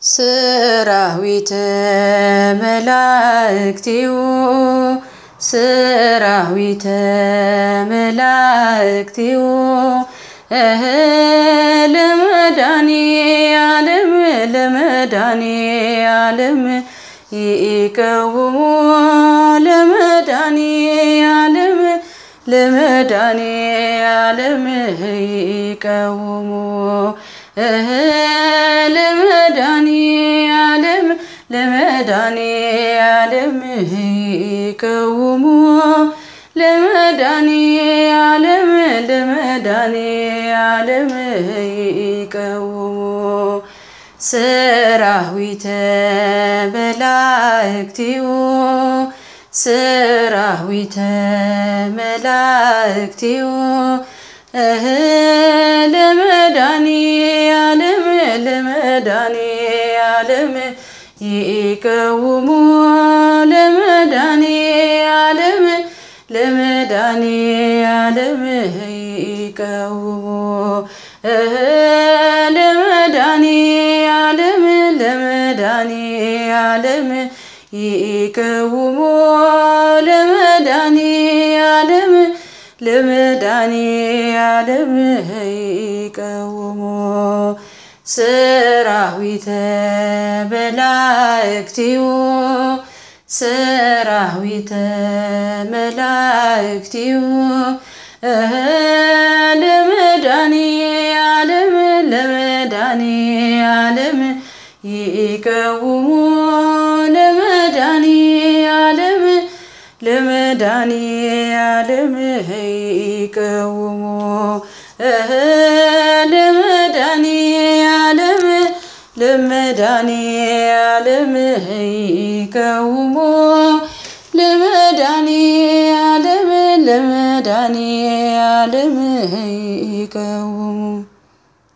ሰራዊተ መላእክቲሁ ሰራዊተ መላእክቲሁ ለመድኃኔዓለም ይቀውሙ ለመድኃኔዓለም ይቀውሙ ለመድኃኔዓለም ይቀውሙ ለመድኃኔዓለም ይቀውሙ ሰራዊተ መላእክቲሁ ሰራዊተ መላእክቲሁ ለመድኃኔዓለም ይቀውሙ ለመድኃኔዓለም ይቀውሙ ለመድኃኔዓለም ይቀውሙ ለመድኃኔዓለም ይቀውሙ ሰራዊተ መላእክቲሁ ሰራዊተ መላእክቲሁ ለመድኃኔዓለም ይቀውሙ ለመድኃኔዓለም ይቀውሙ ለመድኃኔዓለም ይቀውሙ ለመድኃኔዓለም ይቀውሙ